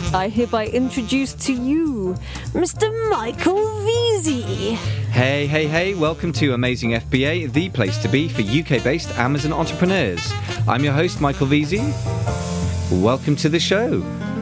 I hereby introduce to you Mr. Michael Veazey. Hey, welcome to Amazing FBA, the place to be for UK-based Amazon entrepreneurs. I'm your host, Michael Veazey. Welcome to the show.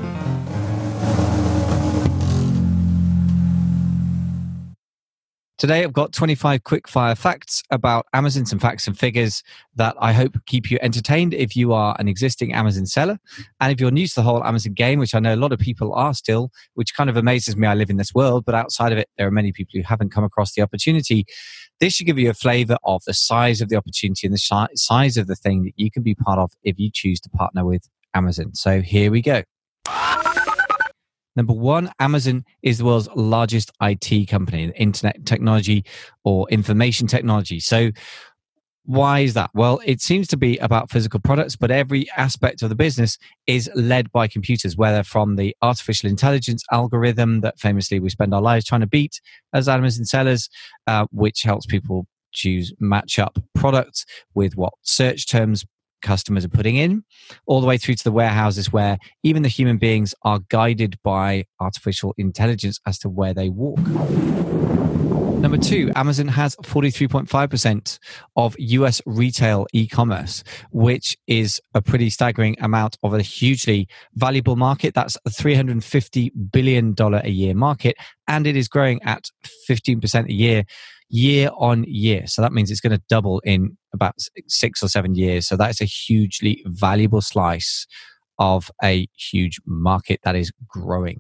Today, I've got 25 quick-fire facts about Amazon, some facts and figures that I hope keep you entertained if you are an existing Amazon seller. And if you're new to the whole Amazon game, which I know a lot of people are still, which kind of amazes me, I live in this world, but outside of it, there are many people who haven't come across the opportunity. This should give you a flavor of the size of the opportunity and the size of the thing that you can be part of if you choose to partner with Amazon. So here we go. Number one, Amazon is the world's largest IT company, internet technology or information technology. So why is that? Well, it seems to be about physical products, but every aspect of the business is led by computers, whether from the artificial intelligence algorithm that famously we spend our lives trying to beat as Amazon sellers, which helps people match up products with what search terms customers are putting in, all the way through to the warehouses where even the human beings are guided by artificial intelligence as to where they walk. Number two, Amazon has 43.5% of US retail e-commerce, which is a pretty staggering amount of a hugely valuable market. That's a $350 billion a year market, and it is growing at 15% a year on year. So that means it's going to double in about 6 or 7 years. So that's a hugely valuable slice of a huge market that is growing.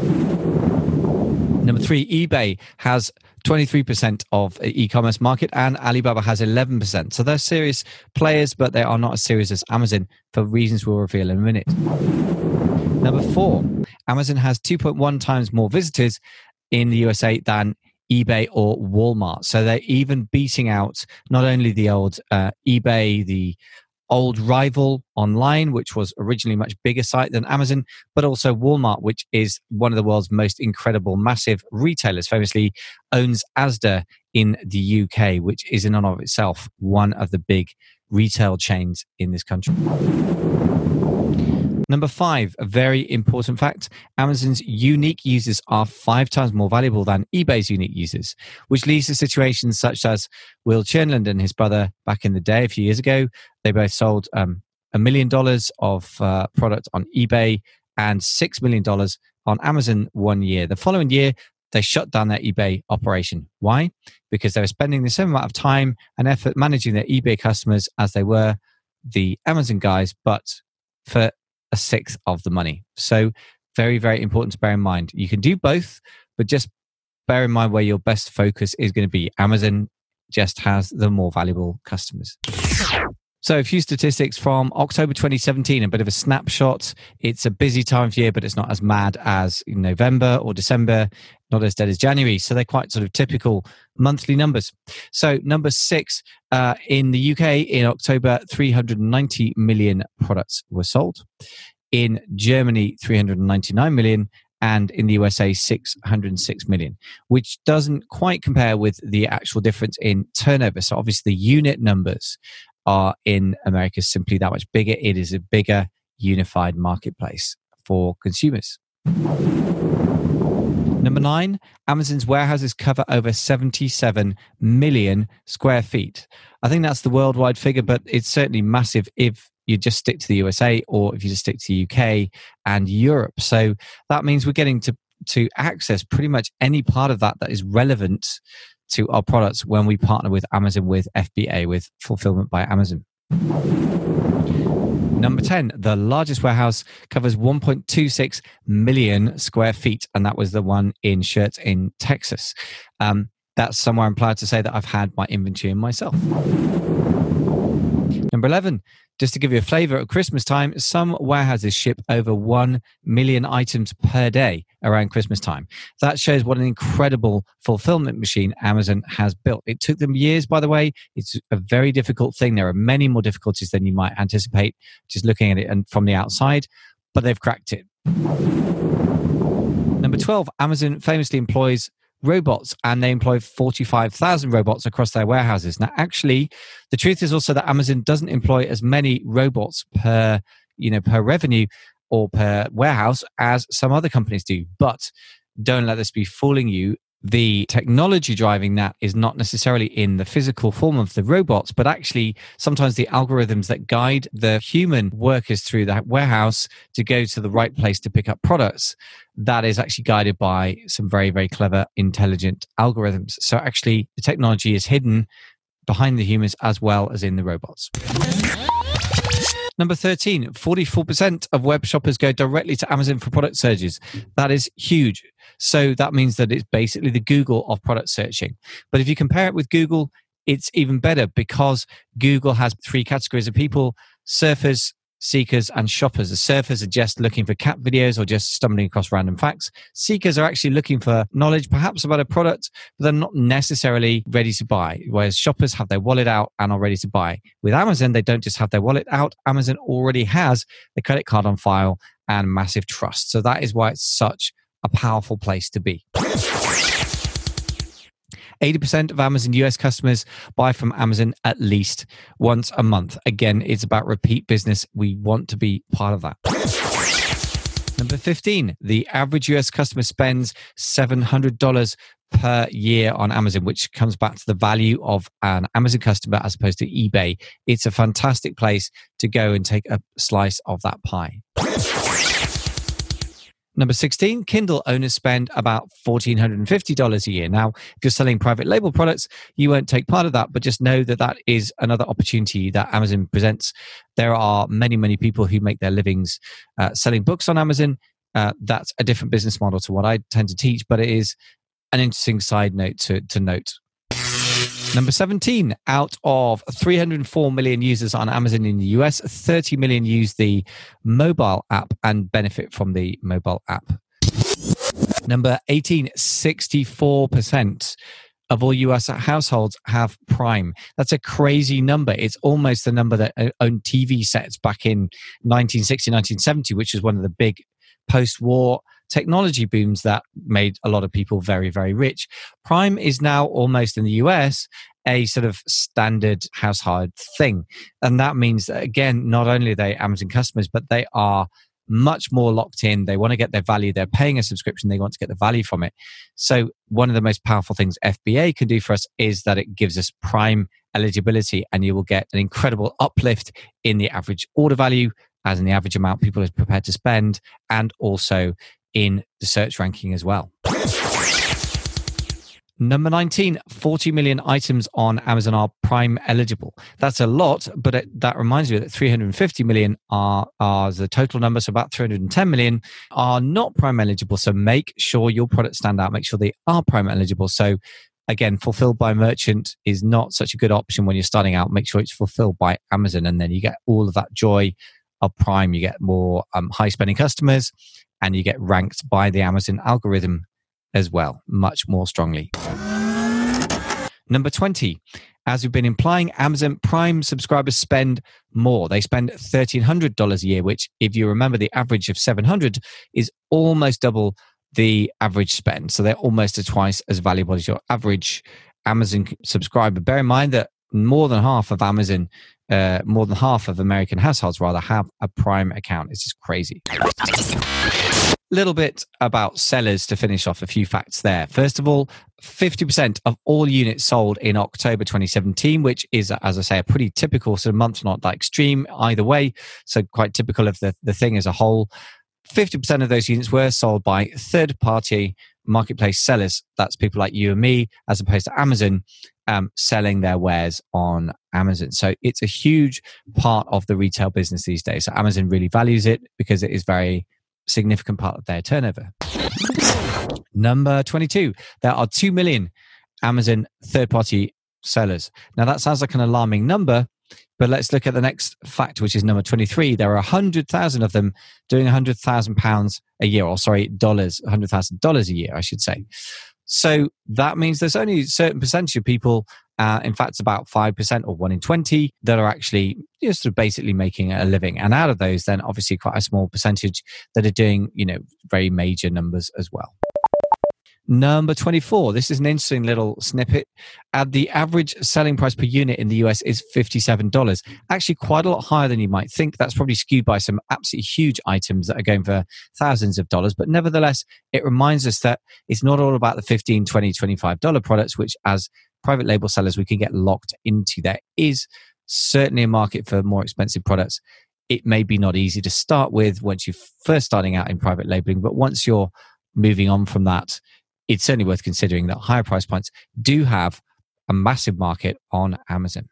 Number three, eBay has 23% of the e-commerce market and Alibaba has 11%. So they're serious players, but they are not as serious as Amazon for reasons we'll reveal in a minute. Number four, Amazon has 2.1 times more visitors in the USA than eBay or Walmart. So they're even beating out not only the old eBay, the old rival online, which was originally a much bigger site than Amazon, but also Walmart, which is one of the world's most incredible, massive retailers, famously owns Asda in the UK, which is in and of itself one of the big retail chains in this country. Number five, a very important fact, Amazon's unique users are 5 times more valuable than eBay's unique users, which leads to situations such as Will Chernland and his brother back in the day, a few years ago. They both sold $1 million of product on eBay and $6 million on Amazon one year. The following year, they shut down their eBay operation. Why? Because they were spending the same amount of time and effort managing their eBay customers as they were the Amazon guys, but for a sixth of the money. So very, very important to bear in mind. You can do both, but just bear in mind where your best focus is going to be. Amazon just has the more valuable customers. So a few statistics from October 2017, a bit of a snapshot. It's a busy time of year, but it's not as mad as in November or December, not as dead as January. So they're quite sort of typical monthly numbers. So number 6, in the UK in October, 390 million products were sold. In Germany, 399 million. And in the USA, 606 million, which doesn't quite compare with the actual difference in turnover. So obviously the unit numbers are in America simply that much bigger. It is a bigger unified marketplace for consumers. Number 9, Amazon's warehouses cover over 77 million square feet. I think that's the worldwide figure, but it's certainly massive if you just stick to the USA or if you just stick to the UK and Europe. So that means we're getting to access pretty much any part of that is relevant to our products when we partner with Amazon with FBA, with Fulfillment by Amazon. Number 10, the largest warehouse covers 1.26 million square feet, and that was the one in Schertz in Texas. That's somewhere I'm proud to say that I've had my inventory in myself. Number 11, just to give you a flavor, at Christmas time, some warehouses ship over 1 million items per day around Christmas time. That shows what an incredible fulfillment machine Amazon has built. It took them years, by the way. It's a very difficult thing. There are many more difficulties than you might anticipate just looking at it and from the outside, but they've cracked it. Number 12, Amazon famously employs robots, and they employ 45,000 robots across their warehouses. Now, actually, the truth is also that Amazon doesn't employ as many robots per revenue or per warehouse as some other companies do. But don't let this be fooling you. The technology driving that is not necessarily in the physical form of the robots, but actually sometimes the algorithms that guide the human workers through that warehouse to go to the right place to pick up products. That is actually guided by some very, very clever, intelligent algorithms. So actually the technology is hidden behind the humans as well as in the robots. Number 13, 44% of web shoppers go directly to Amazon for product searches. That is huge. So that means that it's basically the Google of product searching. But if you compare it with Google, it's even better because Google has 3 categories of people: surfers, seekers, and shoppers. The surfers are just looking for cat videos or just stumbling across random facts. Seekers are actually looking for knowledge, perhaps about a product, but they're not necessarily ready to buy. Whereas shoppers have their wallet out and are ready to buy. With Amazon, they don't just have their wallet out. Amazon already has the credit card on file and massive trust. So that is why it's such a powerful place to be. 80% of Amazon US customers buy from Amazon at least once a month. Again, it's about repeat business. We want to be part of that. Number 15, the average US customer spends $700 per year on Amazon, which comes back to the value of an Amazon customer as opposed to eBay. It's a fantastic place to go and take a slice of that pie. Number 16, Kindle owners spend about $1,450 a year. Now, if you're selling private label products, you won't take part of that, but just know that that is another opportunity that Amazon presents. There are many, many people who make their livings selling books on Amazon. That's a different business model to what I tend to teach, but it is an interesting side note to note. Number 17, out of 304 million users on Amazon in the US, 30 million use the mobile app and benefit from the mobile app. Number 18, 64% of all US households have Prime. That's a crazy number. It's almost the number that owned TV sets back in 1960, 1970, which was one of the big post-war technology booms that made a lot of people very, very rich. Prime is now almost in the US a sort of standard household thing. And that means that, again, not only are they Amazon customers, but they are much more locked in. They want to get their value. They're paying a subscription. They want to get the value from it. So one of the most powerful things FBA can do for us is that it gives us Prime eligibility, and you will get an incredible uplift in the average order value, as in the average amount people are prepared to spend, and also in the search ranking as well. Number 19, 40 million items on Amazon are Prime eligible. That's a lot, but that reminds me that 350 million are the total number. So about 310 million are not Prime eligible. So make sure your products stand out. Make sure they are Prime eligible. So again, fulfilled by merchant is not such a good option when you're starting out. Make sure it's fulfilled by Amazon, and then you get all of that joy of Prime. You get more high-spending customers, and you get ranked by the Amazon algorithm as well, much more strongly. Number 20, as we've been implying, Amazon Prime subscribers spend more. They spend $1,300 a year, which, if you remember, the average of $700 is almost double the average spend. So they're almost twice as valuable as your average Amazon subscriber. Bear in mind that more than half of American households have a Prime account. It's just crazy. Little bit about sellers to finish off, a few facts there. First of all, 50% of all units sold in October 2017, which is, as I say, a pretty typical sort of month, not that extreme either way. So quite typical of the thing as a whole. 50% of those units were sold by third-party marketplace sellers. That's people like you and me, as opposed to Amazon selling their wares on Amazon. So it's a huge part of the retail business these days. So Amazon really values it because it is very significant part of their turnover. Number 22, there are 2 million Amazon third-party sellers. Now that sounds like an alarming number, but let's look at the next fact, which is number 23. There are 100,000 of them doing £100,000 a year, or sorry, $100,000 a year, I should say. So that means there's only a certain percentage of people, in fact, it's about 5% or 1 in 20, that are actually just sort of basically making a living. And out of those, then obviously quite a small percentage that are doing, very major numbers as well. Number 24. This is an interesting little snippet. The average selling price per unit in the US is $57. Actually, quite a lot higher than you might think. That's probably skewed by some absolutely huge items that are going for thousands of dollars. But nevertheless, it reminds us that it's not all about the $15, $20, $25 products, which as private label sellers, we can get locked into. There is certainly a market for more expensive products. It may be not easy to start with once you're first starting out in private labeling, but once you're moving on from that, it's certainly worth considering that higher price points do have a massive market on Amazon.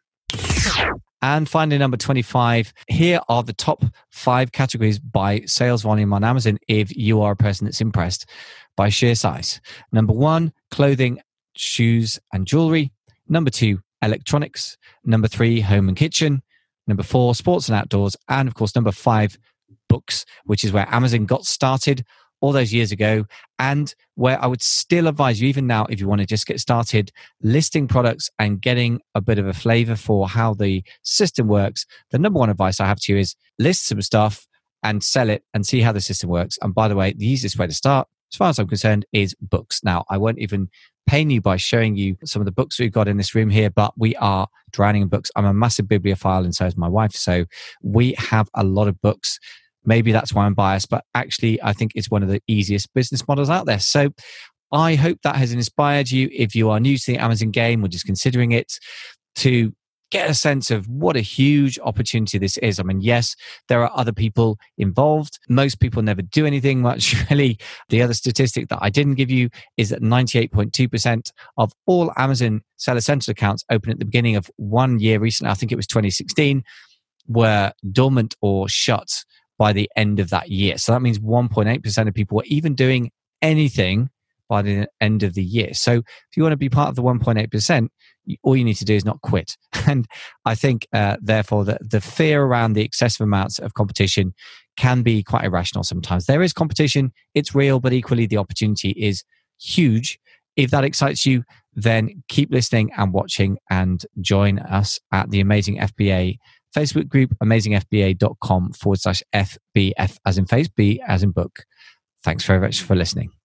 And finally, number 25, here are the top 5 categories by sales volume on Amazon if you are a person that's impressed by sheer size. Number 1, clothing, shoes and jewelry. Number 2, electronics. Number 3, home and kitchen. Number 4, sports and outdoors. And of course, number 5, books, which is where Amazon got started all those years ago, and where I would still advise you, even now, if you want to just get started listing products and getting a bit of a flavor for how the system works, the number 1 advice I have to you is list some stuff and sell it and see how the system works. And by the way, the easiest way to start, as far as I'm concerned, is books. Now, I won't even pain you by showing you some of the books we've got in this room here, but we are drowning in books. I'm a massive bibliophile, and so is my wife. So we have a lot of books. Maybe that's why I'm biased, but actually I think it's one of the easiest business models out there. So I hope that has inspired you, if you are new to the Amazon game or just considering it, to get a sense of what a huge opportunity this is. I mean, yes, there are other people involved. Most people never do anything much, really. The other statistic that I didn't give you is that 98.2% of all Amazon Seller Central accounts open at the beginning of one year recently, I think it was 2016, were dormant or shut by the end of that year. So that means 1.8% of people were even doing anything by the end of the year. So if you want to be part of the 1.8%, all you need to do is not quit. And I think, therefore, that the fear around the excessive amounts of competition can be quite irrational sometimes. There is competition, it's real, but equally the opportunity is huge. If that excites you, then keep listening and watching and join us at the Amazing FBA Facebook group, amazingfba.com/FBF as in face, B as in book. Thanks very much for listening.